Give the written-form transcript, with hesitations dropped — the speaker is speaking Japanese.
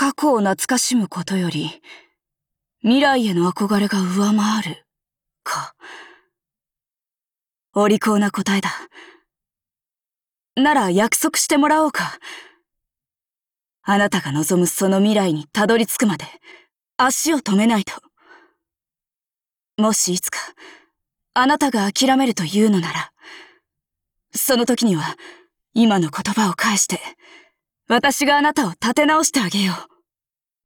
過去を懐かしむことより、未来への憧れが上回る、か。お利口な答えだ。なら約束してもらおうか。あなたが望むその未来にたどり着くまで、足を止めないと。もしいつか、あなたが諦めるというのなら、その時には、今の言葉を返して、私があなたを立て直してあげよう。